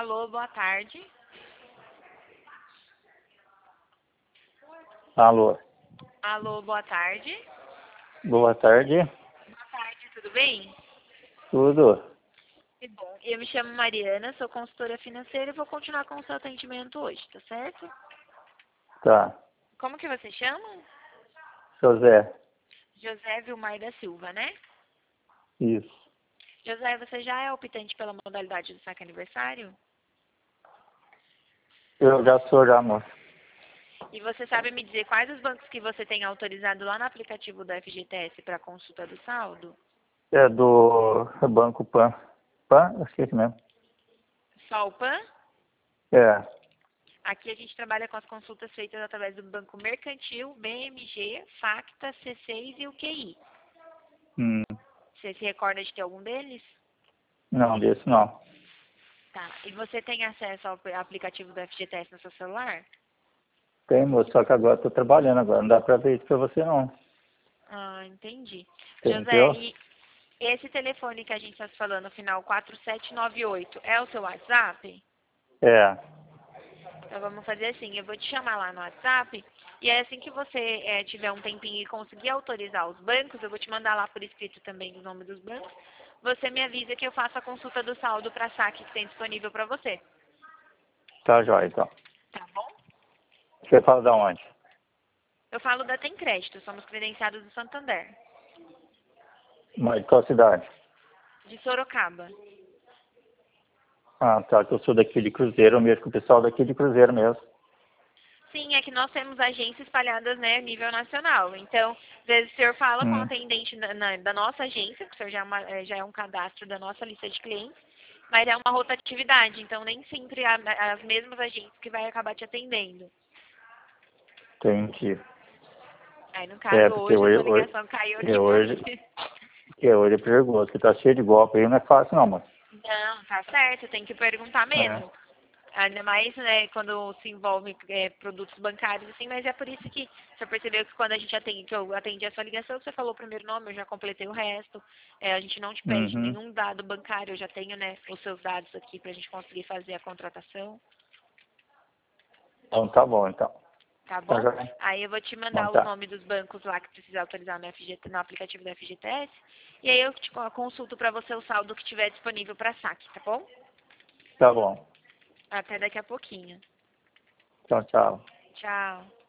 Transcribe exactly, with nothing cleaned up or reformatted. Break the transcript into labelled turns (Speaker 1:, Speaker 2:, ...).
Speaker 1: Alô, boa tarde.
Speaker 2: Alô,
Speaker 1: Alô, boa tarde.
Speaker 2: boa tarde.
Speaker 1: Boa tarde, tudo bem?
Speaker 2: Tudo?
Speaker 1: Que bom. Eu me chamo Mariana, sou consultora financeira e vou continuar com o seu atendimento hoje, tá certo?
Speaker 2: Tá.
Speaker 1: Como que você chama?
Speaker 2: José,
Speaker 1: José Vilmar da Silva, né?
Speaker 2: isso.
Speaker 1: José, você já é optante pela modalidade do saque aniversário?
Speaker 2: Eu já sou já, moço.
Speaker 1: E você sabe me dizer quais os bancos que você tem autorizado lá no aplicativo da F G T S para consulta do saldo?
Speaker 2: É do Banco Pan. Pan? Eu esqueci mesmo.
Speaker 1: Só o PAN?
Speaker 2: É.
Speaker 1: Aqui a gente trabalha com as consultas feitas através do Banco Mercantil, B M G, Facta, C seis e o Q I.
Speaker 2: Hum,
Speaker 1: Você se recorda de ter algum deles?
Speaker 2: não, desse não.
Speaker 1: Tá. E você tem acesso ao aplicativo do F G T S no seu celular?
Speaker 2: Tem, moço, só que agora eu tô trabalhando agora. Não dá pra ver isso pra você, não.
Speaker 1: Ah, entendi. José,
Speaker 2: Entendeu?
Speaker 1: e esse telefone que a gente está falando, final quatro sete nove oito, é o seu WhatsApp?
Speaker 2: É.
Speaker 1: Então vamos fazer assim, eu vou te chamar lá no WhatsApp e aí assim que você eh, tiver um tempinho e conseguir autorizar os bancos, eu vou te mandar lá por escrito também o nome dos bancos, você me avisa que eu faço a consulta do saldo para saque que tem disponível para você.
Speaker 2: Tá jóia, então.
Speaker 1: Tá bom?
Speaker 2: Você fala da onde?
Speaker 1: Eu falo da Tem Crédito, somos credenciados do Santander,
Speaker 2: Mas de qual cidade?
Speaker 1: de Sorocaba.
Speaker 2: Ah, tá, que eu sou daqui de Cruzeiro mesmo, com o pessoal daqui de Cruzeiro mesmo.
Speaker 1: Sim, é que nós temos agências espalhadas, né, a nível nacional. Então, às vezes o senhor fala com o
Speaker 2: Hum,
Speaker 1: atendente da, na- da nossa agência, que o senhor já é, uma- eh, já é um cadastro da nossa lista de clientes, mas é uma rotatividade, então nem sempre a- as mesmas agências que vai acabar te atendendo.
Speaker 2: entendi.
Speaker 1: Aí, no
Speaker 2: É,
Speaker 1: caso,
Speaker 2: porque
Speaker 1: hoje a
Speaker 2: hoje,
Speaker 1: sua
Speaker 2: hoje,
Speaker 1: ligação caiu
Speaker 2: porque
Speaker 1: aqui para mim.
Speaker 2: hoje, porque hoje é perigoso, que tá cheio de golpe aí, não é fácil não, moço.
Speaker 1: Não, tá certo, tem que perguntar
Speaker 2: É.
Speaker 1: mesmo. Ainda mais, né, quando se envolve é, produtos bancários, assim, mas é por isso que você percebeu que quando a gente atende, que eu atendi a sua ligação, você falou o primeiro nome, eu já completei o resto. É, a gente não te pede
Speaker 2: Uhum.
Speaker 1: nenhum dado bancário, eu já tenho, né, os seus dados aqui pra gente conseguir fazer a contratação,
Speaker 2: Então tá bom, então.
Speaker 1: tá
Speaker 2: Tá
Speaker 1: bom?
Speaker 2: joia?
Speaker 1: Aí eu vou te
Speaker 2: Então
Speaker 1: mandar os
Speaker 2: tá.
Speaker 1: nomes dos bancos lá que precisa autorizar no, F G T, no aplicativo do F G T S, e aí eu te consulto pra você o saldo que tiver disponível pra saque, tá bom?
Speaker 2: Tá bom.
Speaker 1: Até daqui a pouquinho.
Speaker 2: Tchau, tchau.
Speaker 1: Tchau.